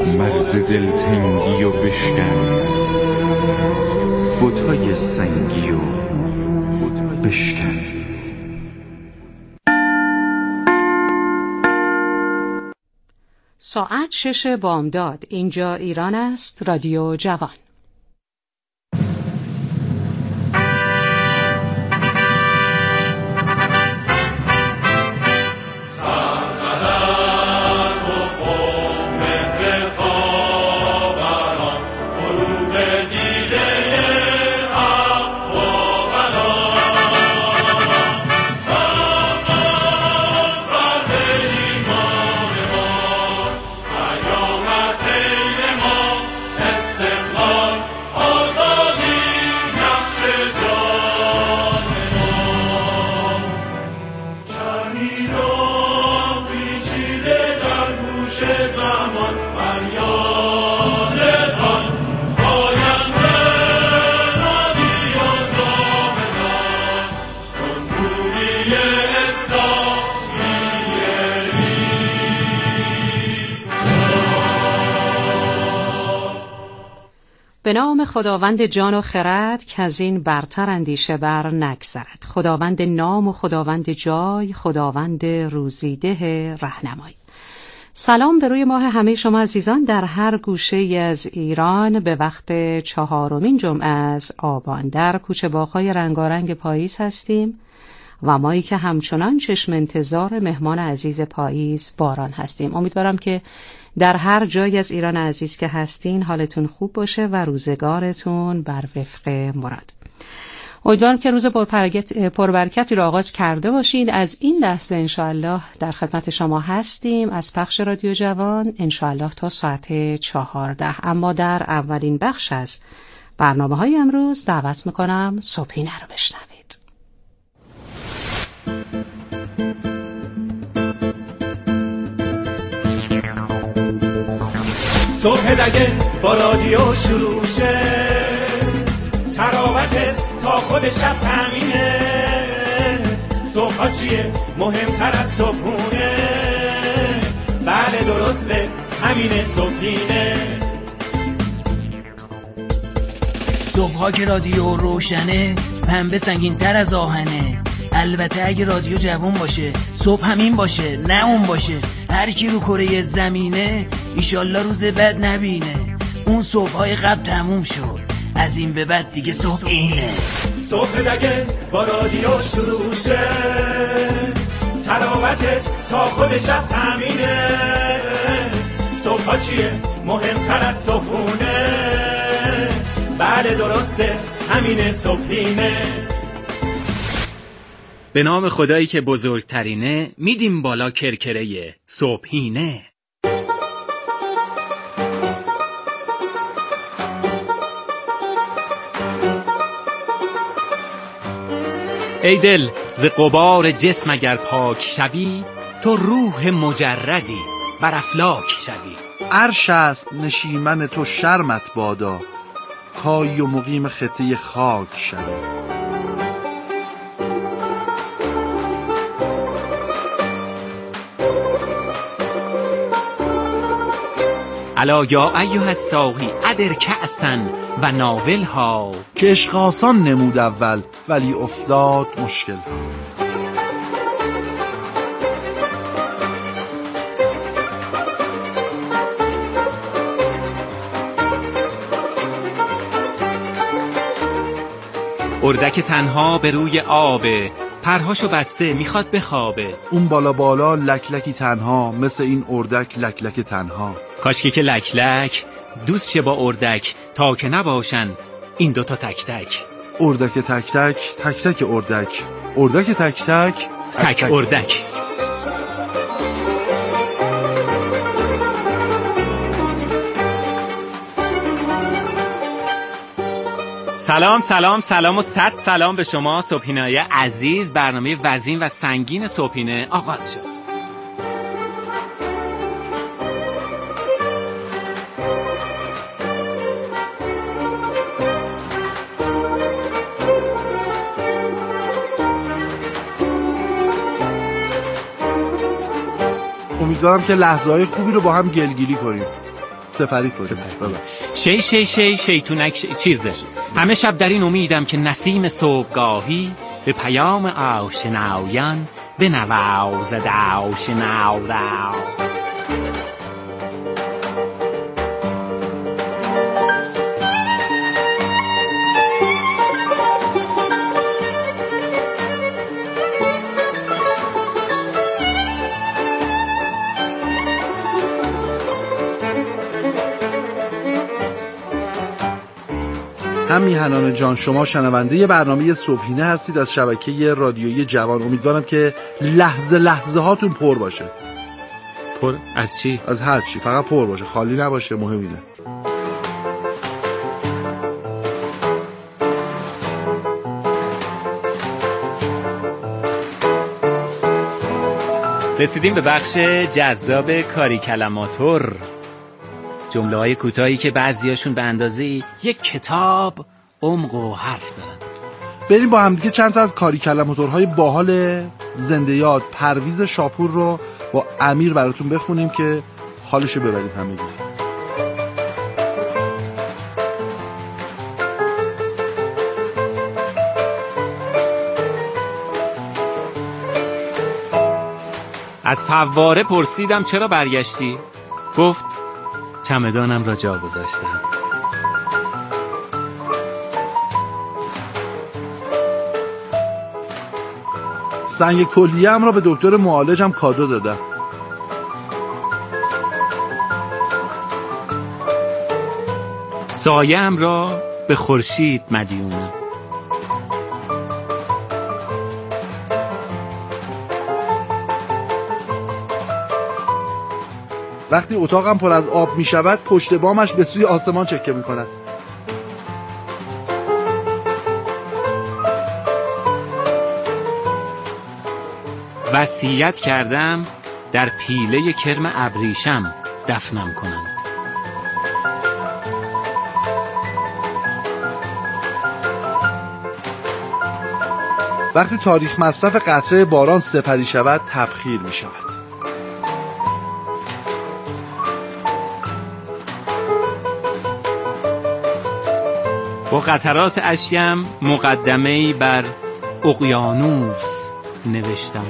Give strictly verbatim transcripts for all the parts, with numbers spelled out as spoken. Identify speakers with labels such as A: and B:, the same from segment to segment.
A: مرز دلتنگی و بشکن بتای سنگی و بشکن.
B: ساعت شش بامداد. اینجا ایران است. رادیو جوان. به نام خداوند جان و خرد که از این برتر اندیشه بر نگذرد. خداوند نام و خداوند جای، خداوند روزیده رهنمای. سلام به روی ماه همه شما عزیزان در هر گوشه از ایران به وقت چهارمین جمعه از آبان. در کوچه باغ‌های رنگارنگ پاییز هستیم و مایی که همچنان چشم انتظار مهمان عزیز پاییز باران هستیم. امیدوارم که در هر جای از ایران عزیز که هستین حالتون خوب باشه و روزگارتون بر وفق مراد. امیدوارم که روز پربرکتی رو آغاز کرده باشین. از این لحظه انشاءالله در خدمت شما هستیم از پخش رادیو جوان انشاءالله تا ساعت چهارده. اما در اولین بخش از برنامه های امروز دعوت میکنم صبحینه رو بشنوید.
C: صبح دگه با رادیو شروع شه، تراوتت تا خود شب تامینه. صبح چیه مهمتر از صبحونه؟ بله درسته همینه صبحینه.
D: صبحا که رادیو روشنه پنبه سنگین تر از آهنه. البته اگه رادیو جوان باشه صبح همین باشه نه اون باشه. هر کی رو کره زمینه ایشالله روز بد نبینه. اون صبحای قبل تموم شد، از این به بعد دیگه صبح اینه.
C: صبح دگه با رادیو شروع شه، تراوتت تا خود شب تامینه. صبح چیه مهمتر از صبحونه؟ بله درسته همینه صبحینه.
E: به نام خدایی که بزرگترینه میدیم بالا کرکره صبحینه. ای دل ز غبار جسم اگر پاک شوی، تو روح مجردی بر افلاک شوی.
F: عرش است نشیمن تو شرمت بادا، کای و مقیم خطه خاک شوی.
E: الا یا ایها الساقی ادر کأسا و ناولها،
F: که عشق آسان نمود اول ولی افتاد مشکل.
E: اردک تنها به روی آبه، پرهاشو بسته میخواد بخوابه.
F: اون بالا بالا لک لکی تنها، مثل این اردک لک لک تنها.
E: کاشکی که لک لک دوست شه با اردک، تا که نباشن این دوتا تک تک.
F: اردک تک تک تک تک اردک، اردک تک تک
E: تک, تک اردک. سلام سلام سلام و صد سلام به شما صبحینه‌های عزیز. برنامه وزین و سنگین صبحینه آغاز شد.
F: امیدوارم که لحظه‌های خوبی رو با هم گلگیری کنیم. سپری کنیم.
E: شی شی شی شیطونک شی... چیزه همه شب در این امیدم که نسیم صبحگاهی به پیام آشنایان بنوازد آشناورا.
F: هم میهنان جان، شما شنونده برنامه صبحینه هستید از شبکه رادیویی جوان. امیدوارم که لحظه لحظه هاتون پر باشه.
E: پر از چی؟
F: از هر چی، فقط پر باشه، خالی نباشه. مهم اینه.
E: رسیدیم به بخش جذاب کاری کلماتور، جمله های کوتاهی که بعضیاشون به اندازه یک کتاب عمق و حرف دارن.
F: بریم با هم دیگه چند تا از کاری کلماتورهای باحال زنده یاد پرویز شاپور رو با امیر براتون بخونیم که حالشو ببریم همگی.
E: از فواره پرسیدم چرا برگشتی؟ گفت چمدانم را جا گذاشتم.
F: سنگ کلیه ام را به دکتر معالجم کادو دادم.
E: سایه ام را به خورشید مدیونم.
F: وقتی اتاقم پر از آب می شود پشت بامش به سوی آسمان چکه می کند.
E: وصیت کردم در پیله کرم ابریشم دفنم کنند.
F: وقتی تاریخ مصرف قطره باران سپری شود تبخیر می شود.
E: با قطرات اشکم مقدمه‌ای بر اقیانوس نوشتم.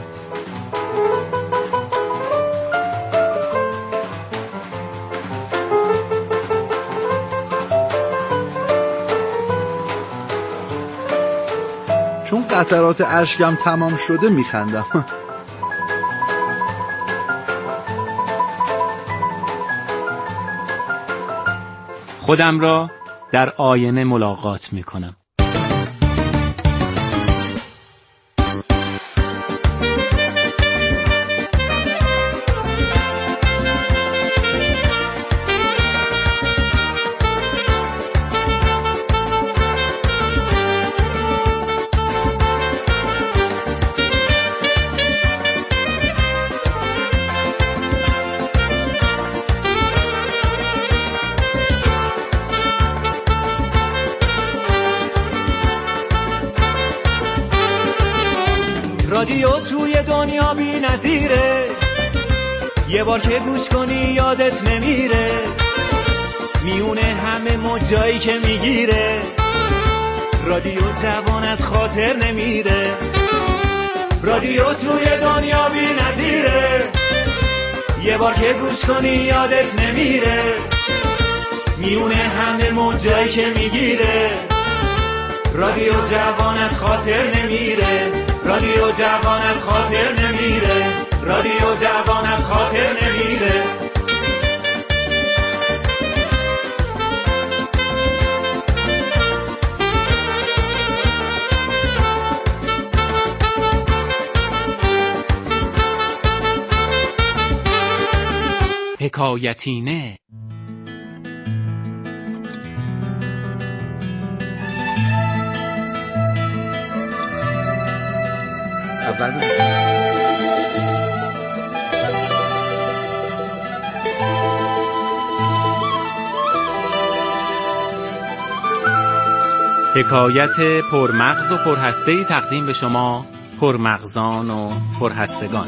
F: چون قطرات اشکم تمام شده میخندم.
E: خودم را در آینه ملاقات میکنم.
C: رادیو توی دنیا بی نظیره، یه بار که گوش کنی یادت نمیره، میونه همه موجایی که میگیره، رادیو جوان از خاطر نمیره. رادیو توی دنیا بی نظیره، یه بار که گوش کنی یادت نمیره، میونه همه موجایی که میگیره، رادیو جوان از خاطر نمیره. رادیو جوان از خاطر نمیره. رادیو جوان از خاطر نمیره.
E: حکایتینه.
F: اول
E: حکایت پرمغز و پرهسته‌ای تقدیم به شما پرمغزان و پرهستگان.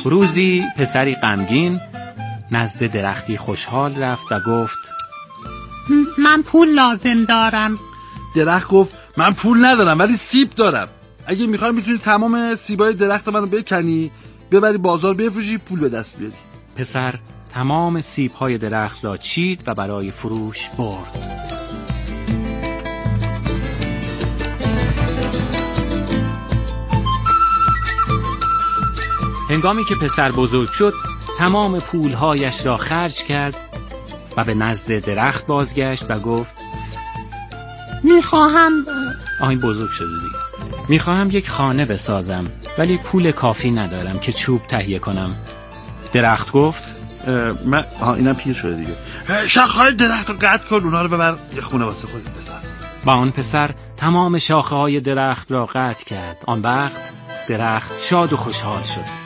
E: روزی پسری غمگین نزد درختی خوشحال رفت و گفت
G: من پول لازم دارم.
F: درخت گفت من پول ندارم ولی سیب دارم. اگه میخوای میتونی تمام سیبای درخت منو بکنی ببری بازار بفروشی پول به دست بیاری.
E: پسر تمام سیب‌های درخت را چید و برای فروش برد. هنگامی که پسر بزرگ شد تمام پولهایش را خرج کرد و به نزد درخت بازگشت و گفت
G: میخواهم
E: آهین بزرگ شده دیگه میخواهم یک خانه بسازم ولی پول کافی ندارم که چوب تهیه کنم. درخت گفت
F: من آها اینم پیر شده دیگه. شاخه‌های درخت رو قطع کن اونا رو ببر یه خونه واسه خودت بساز.
E: با آن پسر تمام شاخه‌های درخت را قطع کرد. آن وقت درخت شاد و خوشحال شد.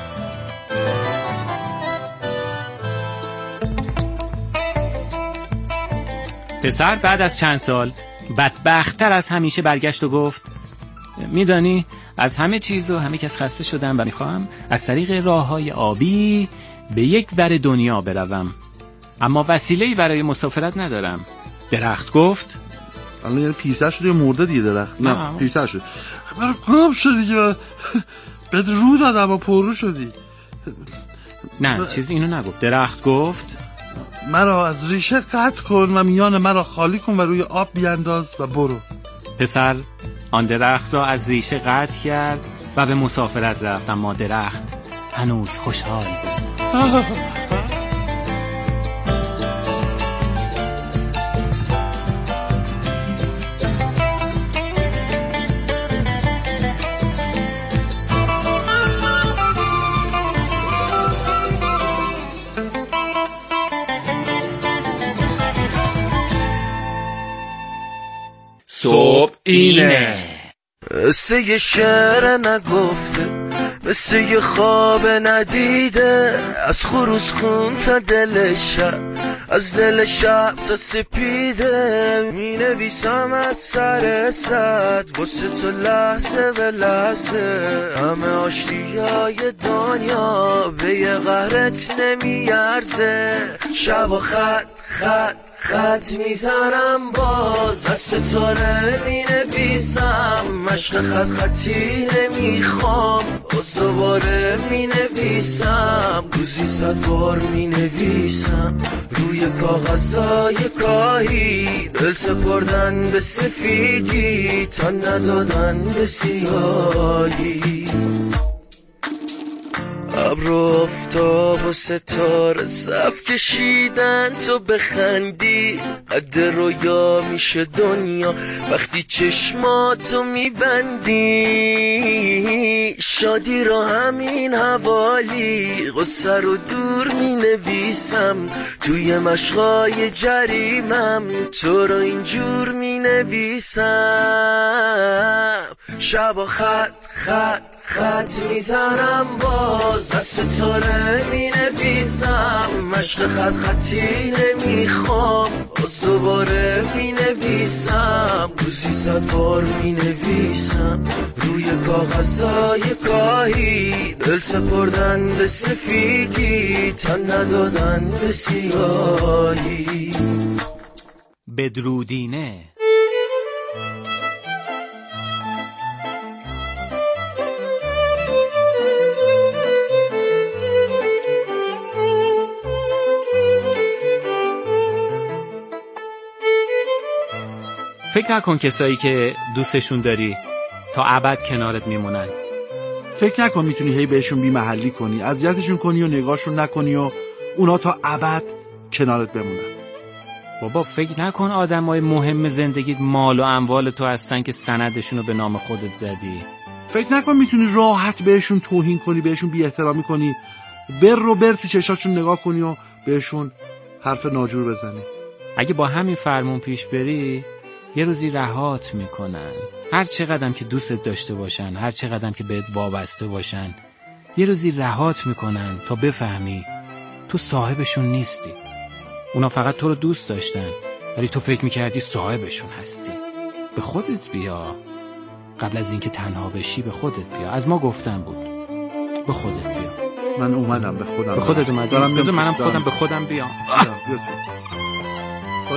E: پسر بعد از چند سال بدبخت‌تر از همیشه برگشت و گفت میدانی از همه چیز و همه کس خسته شدم و میخواهم از طریق راه‌های آبی به یک ور دنیا بروم اما وسیله‌ای برای مسافرت ندارم. درخت گفت
F: الان یعنی پیرتر شده یا مرده دیگه درخت؟ نه, نه پیرتر شد. برای گم شدی که بهت رو دادم و پررو شدی.
E: نه ب... چیزی اینو نگفت. درخت گفت
F: مرا از ریشه قطع کن و میان مرا خالی کن و روی آب بیانداز و برو.
E: پسر آن درخت را از ریشه قطع کرد و به مسافرت رفت اما درخت هنوز خوشحال بود.
F: صبح اینه
H: مثل یه شعر نگفته مثل یه خواب ندیده از خروس خون تا دل شب از دل شب تا سپیده می نویسم از سر صد واسه تو لحظه به لحظه همه آشتیای دنیا به یه قهرت نمیارزه شب و خط خط خط میزنم باز از ستاره می نویسم مشق خط خطی نمیخوام باز دوباره می نویسم روزی صد بار می نویسم روی کاغذهای کاهی دل سپردن به سفیدی تا ندادن به سیاهی ابر و آفتاب و ستاره صف کشیدن تو بخندی حد رویا میشه دنیا وقتی چشماتو میبندی شادی رو همین حوالی غصه رو دور مینویسم توی مشقای جریمم تو رو اینجور مینویسم شب و خط خط خط میزنم باز از ستاره می نویسم مشق خط خطی نمیخوام باز دوباره می نویسم روزی صد بار می نویسم روی کاغذهای کاهی دل سپردن به سفیدی تا ندادن به سیاهی.
E: بدرودینه فکر نکن کسایی که دوستشون داری تا ابد کنارت میمونن.
F: فکر نکن میتونی هی بهشون بی محلی کنی اذیتشون کنی و نگاهشون نکنی و اونا تا ابد کنارت بمونن.
E: بابا فکر نکن آدمای مهم زندگیت مال و اموال تو هستن که سندشون رو به نام خودت زدی.
F: فکر نکن میتونی راحت بهشون توهین کنی بهشون بی احترامی کنی بر رو بر تو چشاشون نگاه کنی و بهشون حرف ناجور بزنی.
E: اگه با همین فرمون پیش بری یه روزی رهات میکنن. هر چقدرم که دوستت داشته باشن هر چقدرم که بهت وابسته باشن یه روزی رهات میکنن تا بفهمی تو صاحبشون نیستی. اونا فقط تو رو دوست داشتن ولی تو فکر میکردی صاحبشون هستی. به خودت بیا قبل از اینکه تنها بشی. به خودت بیا. از ما گفتن بود به خودت بیا.
F: من اومدم به خودم.
E: به خودت اومدی؟
F: دارم
E: بذار منم
F: دارم.
E: خودم به خودم بیام.
F: بیا بیا تو. خود...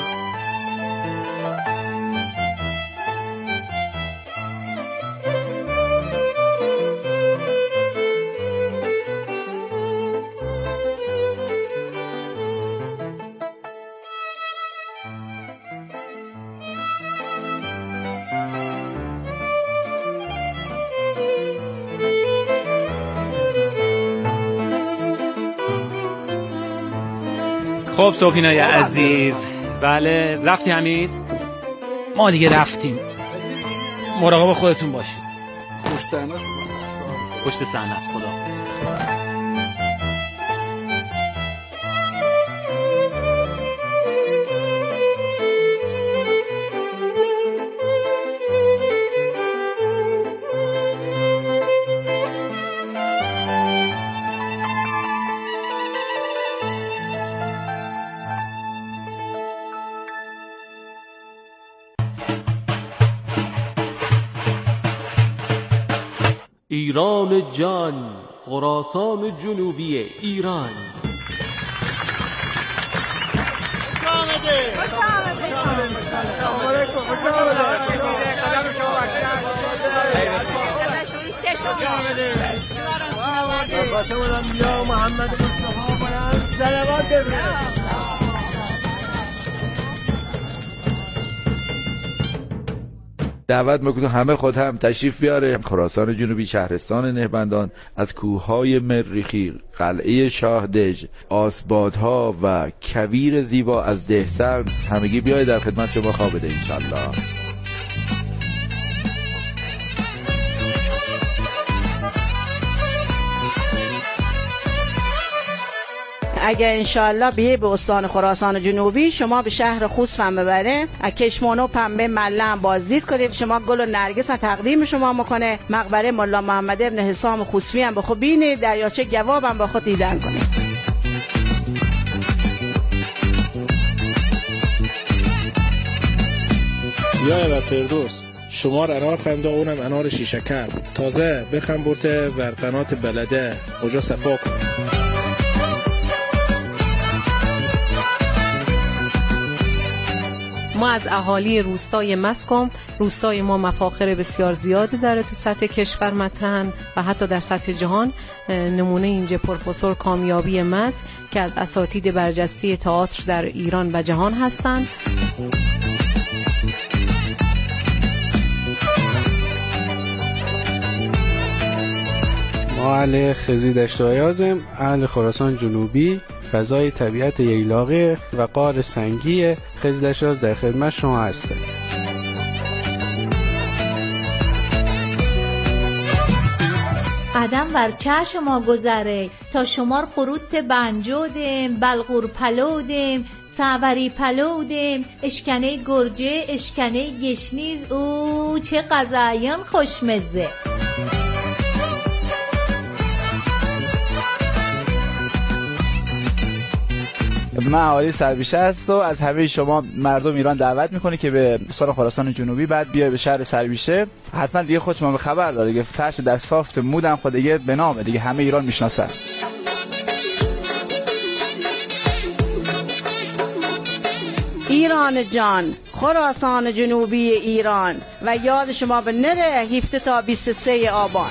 E: خب سوپینای عزیز، بله رفتی حمید؟
D: ما دیگه رفتیم. مراقب خودتون باشید.
F: پشت صحنه
E: پشت صحنه است. خداحافظ.
I: ایران جان، خراسان جنوبی ایران.
J: دعوت میکنم همه خود هم تشریف بیاره خراسان جنوبی، شهرستان نهبندان، از کوههای مریخی، قلعه شاه دژ، آسبادها و کویر زیبا از دهسر، همگی بیاید در خدمت شما خواه بده انشالله.
K: اگه انشالله بیه به استان خراسان جنوبی، شما به شهر خوست هم ببره، کشمون و پنبه مله هم بازدید کنید. شما گل و نرگس هم تقدیم شما میکنه. مقبره مولا محمد ابن حسام خوسوی هم به خود بینید. دریاچه گواب هم به خود دیدن کنید.
L: یا و فردوس شمار انار خنده اونم انار شیشکر تازه بخم برته ور قنات بلده اونجا صفا کن.
M: ما از اهالی روستای مسکم، روستای ما مفاخر بسیار زیادی داره تو سطح کشور مطرحن و حتی در سطح جهان. نمونه اینجا پروفسور کامیابی مس که از اساتید برجسته تئاتر در ایران و جهان هستند.
N: ما اهل خزی دشت آیازم، اهل خراسان جنوبی، فضای طبیعت ییلاقی و غار سنگی خزی دشت آیاز در خدمت شما هستند.
O: قدم بر چشم ما گذره تا شمار قروت بنجودیم، بلغور پلودیم، سعوری پلودیم، اشکنه گرجه، اشکنه گشنیز. او چه غذایان خوشمزه.
P: من اهالی سربیشه است و از همه شما مردم ایران دعوت میکنه که به استان خراسان جنوبی بعد بیای به شهر سربیشه. حتما دیگه خود شما به خبر داره دیگه، فرش دستفافت مودم خود دیگه به نامه دیگه، همه ایران میشناسن.
K: ایران جان، خراسان جنوبی ایران و یاد شما به نره هفده تا بیست و سه آبان.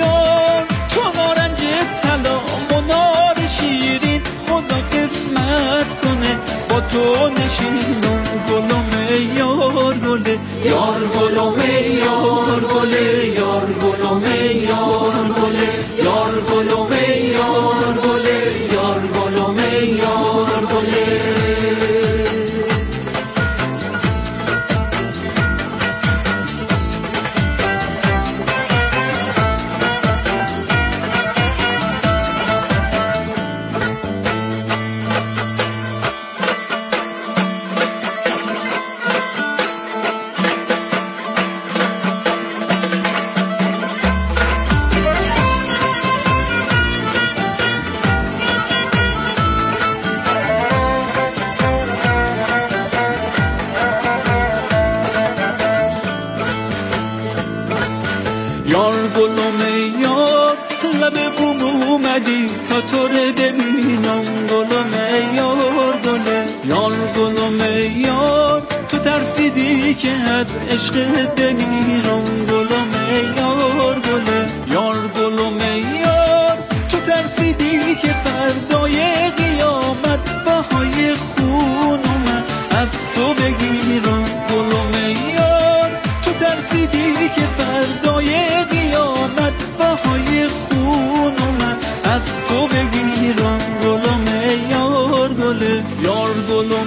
Q: خدا قسمت
C: با تو نشینم گلم یار گله یار گلم یار گله یار گلم یار گله یار گلم یار گله یار گلم یار گله یار گلم یار لب بوم اومدی تا تو رو ببینم گلم یار گله یار گلم یار تو ترسیدی که از عشق بمیرم گلم یار گله یار گلم یار تو ترسیدی که فردای قیامت بهای خونم از تو بگیرم گلم یار تو ترسیدی که فردای قیامت بهای خونم از تو بگیرم گلم یار گله یار گلم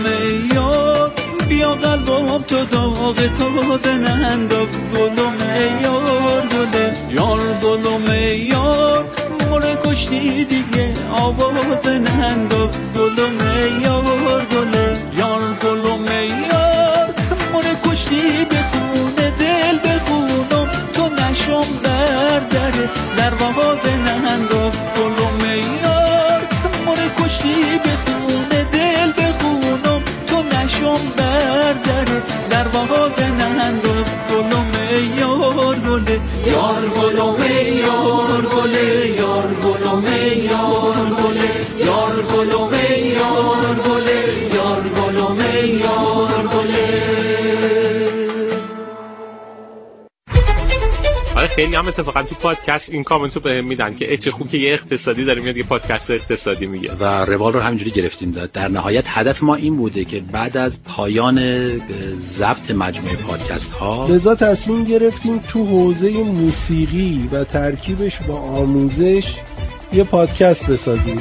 C: یار بیا قلبم تو داغ تازه ننداز گلم یار گله یار گلم یار مره کشتی دیگه آواز ننداز گلم یار گله یار گلم یار مره کشتی به خونه دل بخونم تو نشم برداره در واز ننداز گلم یار مره کشتی به خونه دل بخونم تو نشم برداره در واز ننداز گلم یار گله یار گلم یار گله یار گلم یار گله یار گلم یار گله یار گلم یار گله
E: آره خیلی هم اتفاقا تو پادکست این کامنتو بهم میدن که چه خوب که یه اقتصادی داره میاد یه پادکست اقتصادی میگه
Q: و روال رو همینجوری گرفتیم. در نهایت هدف ما این بوده که بعد از پایان ضبط مجموعه پادکست ها
R: لذا تصمیم گرفتیم تو حوزه موسیقی و ترکیبش با آموزش یه پادکست بسازیم.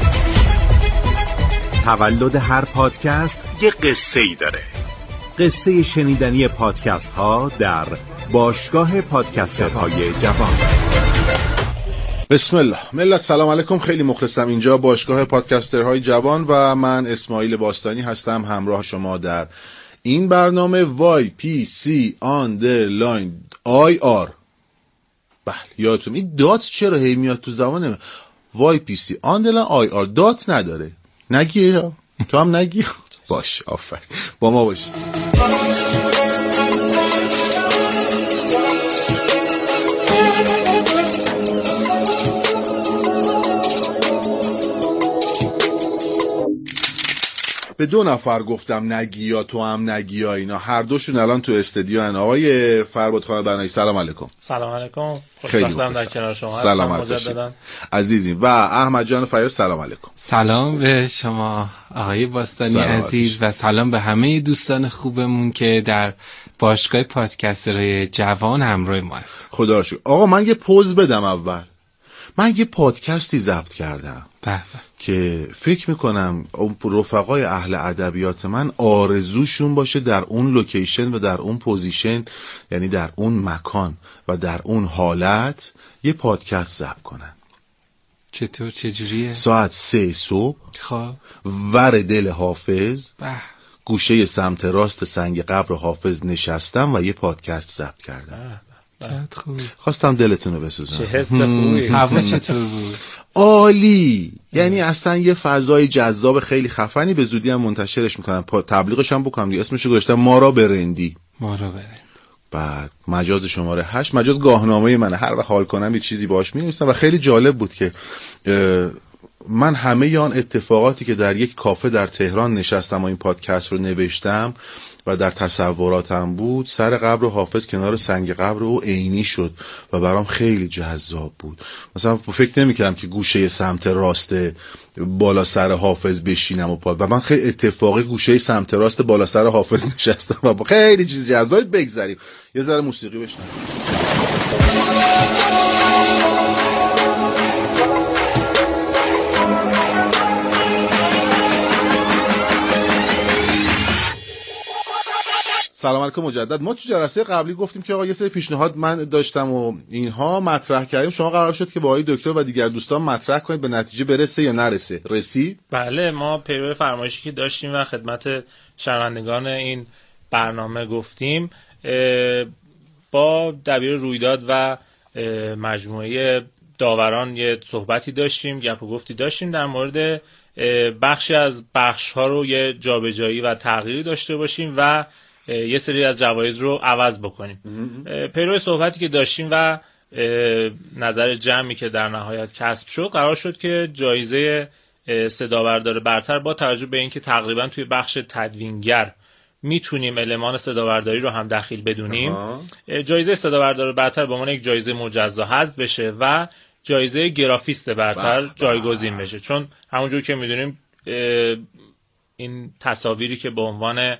S: تولد هر پادکست یه قصه ای داره. قصه شنیدنی پادکست ها در باشگاه پادکسترهای جوان.
T: بسم الله. ملت سلام علیکم، خیلی مخلصم. اینجا باشگاه پادکسترهای جوان و من اسماعیل باستانی هستم همراه شما در این برنامه وای پی سی آندرلاین آی آر. بله یادتون این دات چرا هی میاد تو زبانه؟ وای پی سی آندرلاین آی آر دات نداره. نگی تو هم نگی. باش آفرین با ما باشی. به دو نفر گفتم نگی یا تو هم نگی یا اینا، هر دوشون الان تو استودیو ان. آقای فرباد خان بنایی سلام علیکم.
L: سلام علیکم، خوشبختم در کنار شما
T: هستم مجددا عزیزیم. و احمد جان فیاض سلام علیکم.
N: سلام به شما آقای باستانی عزیز و سلام به همه دوستان خوبمون که در باشگاه پادکسترهای جوان همراه ما هست.
T: خدا رو شکر. آقا من یه پوز بدم اول. من یه پادکستی ضبط کردم
N: بله.
T: که فکر میکنم رفقای اهل ادبیات من آرزوشون باشه در اون لوکیشن و در اون پوزیشن، یعنی در اون مکان و در اون حالت یه پادکست ضبط کنن.
N: چطور چجوریه؟
T: ساعت سه صبح
N: خب
T: ور دل حافظ
N: به
T: گوشه سمت راست سنگ قبر حافظ نشستم و یه پادکست ضبط کردم.
N: چقدر خوب.
T: خواستم دلتون رو بسوزنم.
L: چه حس خوبی.
N: هوا چطور بود؟
T: عالی. یعنی اصلا یه فضای جذاب خیلی خفنی. به زودی هم منتشرش میکنم، تبلیغش هم بکنم دیگه. اسمشو گذاشتم ما را برندی.
N: ما را برندی.
T: بعد مجاز شماره هشت، مجاز گاهنامه منه، هر وقت حال کنم یه چیزی باهاش می‌نویسم و خیلی جالب بود که من همه آن اتفاقاتی که در یک کافه در تهران نشستم و این پادکست رو نوشتم و در تصوراتم بود، سر قبر حافظ کنار سنگ قبر او عینی شد و برام خیلی جذاب بود. مثلا فکر نمی‌کردم که گوشه سمت راست بالا سر حافظ بشینم و پا و من خیلی اتفاقی گوشه سمت راست بالا سر حافظ نشستم و با خیلی چیز جذابی بگذریم. یه ذره موسیقی بشنویم. سلام علیکم مجدد. ما تو جلسه قبلی گفتیم که آقا یه سری پیشنهاد من داشتم و اینها مطرح کردیم. شما قرار شد که با آقای دکتر و دیگر دوستان مطرح کنید، به نتیجه برسه یا نرسه؟ رسید؟
L: بله، ما پیرو فرمایشی که داشتیم و خدمت شنوندگان این برنامه گفتیم، با دبیر رویداد و مجموعه داوران یه صحبتی داشتیم، گپ و گفتی داشتیم در مورد بخشی از بخش‌ها رو یه جابجایی و تغییری داشته باشیم و یه سری از جوایز رو عوض بکنیم. پیرو صحبتی که داشتیم و نظر جمعی که در نهایت کسب شد، قرار شد که جایزه صدا بردار برتر با توجه به اینکه تقریبا توی بخش تدوینگر میتونیم المان صدا برداری رو هم دخیل بدونیم، آه. جایزه صدا بردار برتر به عنوان یک جایزه مجزا حذف بشه و جایزه گرافیست برتر بح بح. جایگزین بشه. چون همونجور که میدونیم این تصاویری که به عنوان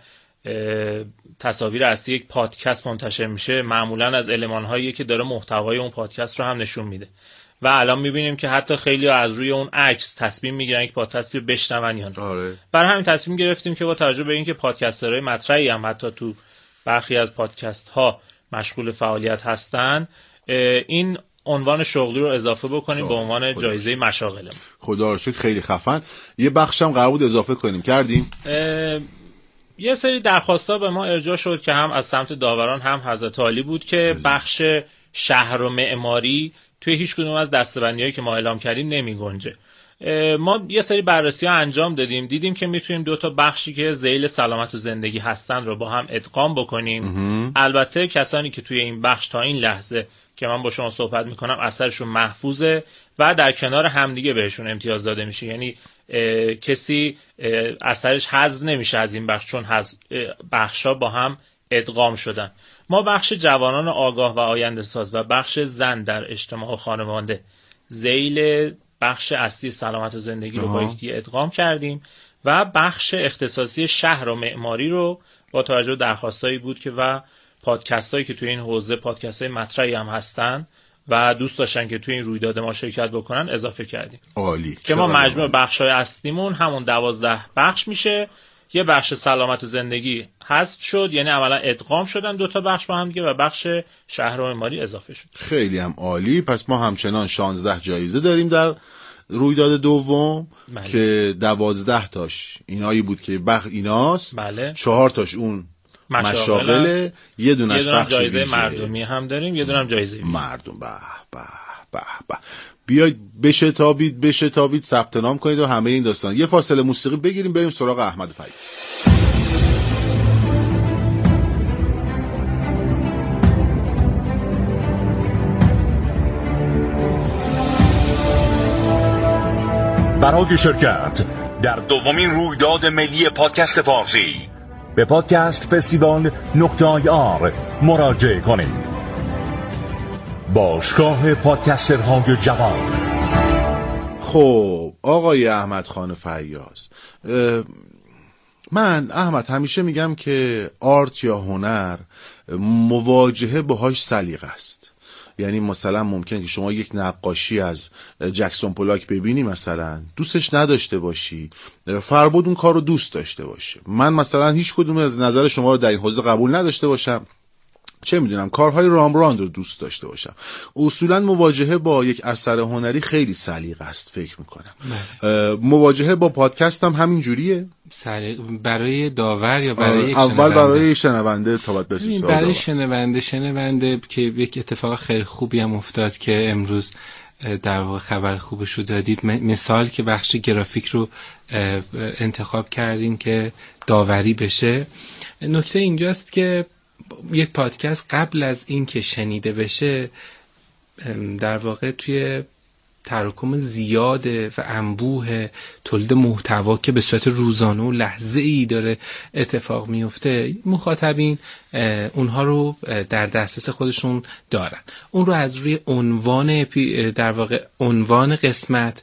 L: تصاویر اصلی یک پادکست منتشر میشه معمولا از المان‌هایی که داره محتوای اون پادکست رو هم نشون میده و الان میبینیم که حتی خیلی از روی اون عکس تصمیم میگیرن یک پادکستی رو بشنون یا نه. آره. برای همین تصمیم گرفتیم که با توجه به اینکه پادکسترهای مطرحی هم حتی تو برخی از پادکست ها مشغول فعالیت هستن، این عنوان شغلی رو اضافه بکنیم به عنوان جایزه مشاغل. خدا
T: رو شکر خیلی خفن. یه بخشم قرار بود اضافه کنیم، کردیم.
L: یه سری درخواستا به ما ارجاع شد که هم از سمت داوران هم حضرت عالی بود که بخش شهر و معماری توی هیچ کدوم از دسته‌بندی‌هایی که ما اعلام کردیم نمی گنجه. ما یه سری بررسی‌ها انجام دادیم، دیدیم که میتونیم دو تا بخشی که ذیل سلامت و زندگی هستن رو با هم ادغام بکنیم. البته کسانی که توی این بخش تا این لحظه که من با شما صحبت میکنم اثرشون محفوظه و در کنار همدیگه بهشون امتیاز داده میشه، یعنی کسی اثرش حذف نمیشه از این بخش، چون بخشا با هم ادغام شدن. ما بخش جوانان آگاه و آینده ساز و بخش زن در اجتماع و خانواده ذیل بخش اصلی سلامت و زندگی رو با یکدیگه ادغام کردیم و بخش اختصاصی شهر و معماری رو با توجه به درخواستایی بود که و پادکستایی که توی این حوزه پادکستای مطرحی هم هستن و دوست داشتن که توی این رویداد ما شرکت بکنن اضافه کردیم.
T: عالی.
L: که ما مجموع بخش‌های اصلیمون همون دوازده بخش میشه. یه بخش سلامت و زندگی حذف شد، یعنی عملا ادغام شدن دو تا بخش با هم دیگه و بخش شهر و معماری اضافه شد.
T: خیلی هم عالی. پس ما همچنان شانزده جایزه داریم در رویداد دوم. بله. که دوازده تاش اینایی بود که بخش ایناست.
L: بله.
T: چهار تاش اون مشاغله، یه دونش بخش
L: جایزه
T: ویژه
L: مردمی هم داریم، یه دونم جایزه ویژه
T: مردم. به به به به. بیاید بشتابید بشتابید ثبت نام کنید و همه این داستان. یه فاصله موسیقی بگیریم بریم سراغ احمد فیاض.
S: برای شرکت در دومین رویداد ملی پادکست فارسی به پادکست فستیوال نقطه آی آر مراجعه کنید. باشگاه پادکسترهای جوان.
T: خب آقای احمد خان فیاض، من احمد همیشه میگم که آرت یا هنر مواجهه باهاش سلیقه است. یعنی مثلا ممکنه که شما یک نقاشی از جکسون پولاک ببینی، مثلا دوستش نداشته باشی، فربود اون کار رو دوست داشته باشه. من مثلا هیچ کدوم از نظر شما رو در این حوزه قبول نداشته باشم، چه میدونم کارهای رامبراند رو دوست داشته باشم. اصولا مواجهه با یک اثر هنری خیلی سلیقه است فکر میکنم. مواجهه با پادکست هم همین جوریه
N: برای داور یا برای یک
T: اول برای شنونده تا بعد برسیم
N: برای داور. شنونده شنونده که یک اتفاق خیلی خوبی هم افتاد که امروز در واقع خبر خوبش رو دادید. مثال که بخش گرافیک رو انتخاب کردین که داوری بشه. نکته اینجاست که یک پادکست قبل از این که شنیده بشه در واقع توی تراکم زیاده و انبوه تولید محتوا که به صورت روزانه و لحظه‌ای داره اتفاق میفته، مخاطبین اونها رو در دسترس خودشون دارن. اون رو از روی عنوان در واقع عنوان قسمت